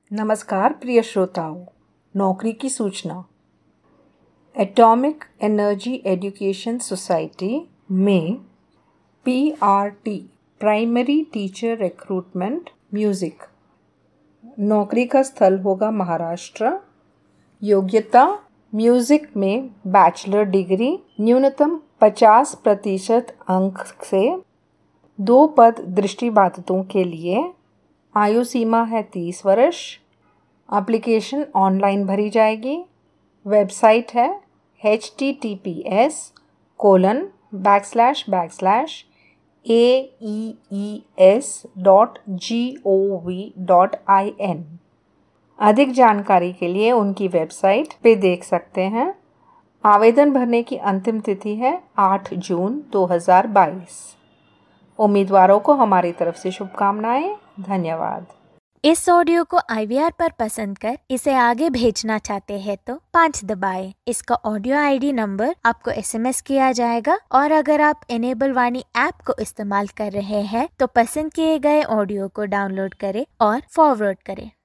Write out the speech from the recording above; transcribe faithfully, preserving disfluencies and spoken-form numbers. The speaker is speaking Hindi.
नमस्कार प्रिय श्रोताओं, नौकरी की सूचना। एटॉमिक एनर्जी एजुकेशन सोसाइटी में P R T primary teacher recruitment music नौकरी का स्थल होगा महाराष्ट्र। योग्यता म्यूज़िक में बैचलर डिग्री, न्यूनतम पचास प्रतिशत अंक से। दो पद दृष्टिबाधितों के लिए। आयु सीमा है तीस वर्ष। एप्लीकेशन ऑनलाइन भरी जाएगी। वेबसाइट है H T T P S colon backslash backslash A E E S dot G O V dot I N. अधिक जानकारी के लिए उनकी वेबसाइट पे देख सकते हैं। आवेदन भरने की अंतिम तिथि है आठ जून दो हज़ार बाईस। उम्मीदवारों को हमारी तरफ से शुभकामनाएं। धन्यवाद। इस ऑडियो को आई वी आर पर पसंद कर इसे आगे भेजना चाहते हैं तो पाँच दबाएं। इसका ऑडियो आई डी नंबर आपको एस एम एस किया जाएगा और अगर आप इनेबल वाणी ऐप को इस्तेमाल कर रहे हैं तो पसंद किए गए ऑडियो को डाउनलोड करें और फॉरवर्ड करें।